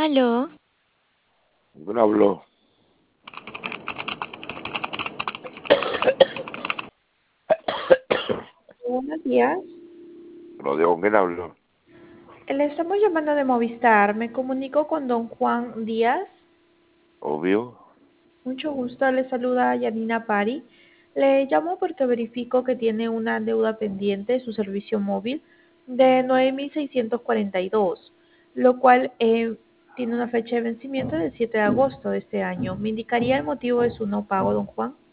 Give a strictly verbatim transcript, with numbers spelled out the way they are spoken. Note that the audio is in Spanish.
Aló, ¿Quién habló? Buenos días. Lo digo, ¿quién habló? Le estamos llamando de Movistar. Me comunico con don Juan Díaz. Obvio. Mucho gusto. Le saluda Yanina Pari. Le llamo porque verifico que tiene una deuda pendiente de su servicio móvil de nueve mil seiscientos cuarenta y dos, lo cual eh, tiene una fecha de vencimiento del siete de agosto de este año. ¿Me indicaría el motivo de su no pago, don Juan?